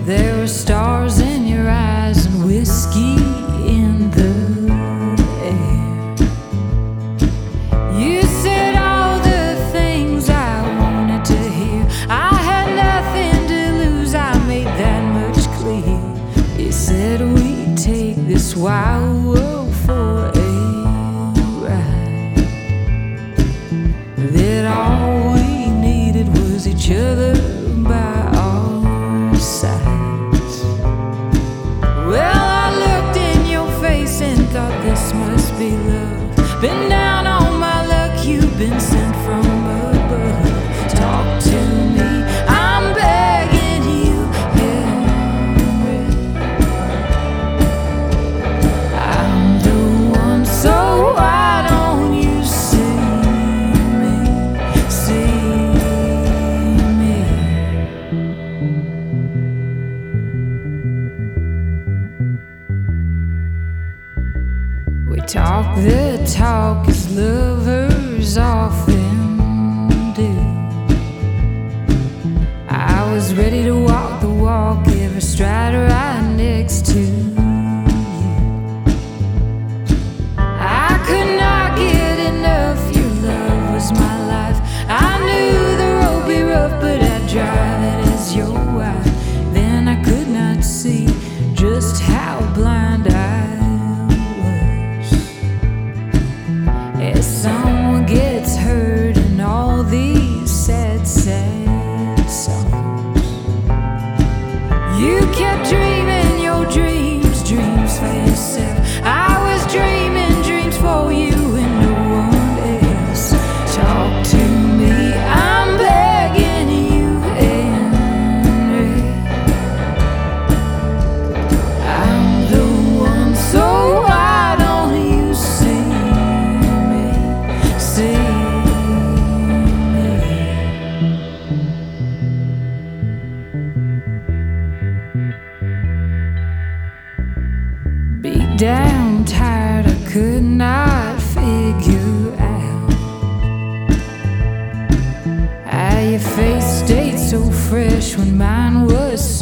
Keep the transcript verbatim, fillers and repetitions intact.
There were stars in your eyes and whiskey in the air. You said all the things I wanted to hear. I had nothing to lose, I made that much clear. You said we'd take this wild world for a ride, that all we needed was each other by our sides. Well, I looked in your face and thought this must be love. Been down on my luck, you've been sent from above. Talk to me, I'm begging you, Henry. I'm the one, so why don't you see me, see me? We talk the talk as lovers often do. I was ready to walk the walk, every stride right next to you. I could not get enough, your love was my life. I knew the road be rough, but I'd drive it as your wife. Then I could not see just how blind I was. As someone gets hurt in all these sad, sad songs, you kept dreaming your dreams, dreams for yourself. I was dreaming dreams for you and no one else. Talk to me, I'm begging you, Henry. I'm the one, so why don't you see me, see me? Beat down, tired, I could not figure out how your face stayed so fresh when mine was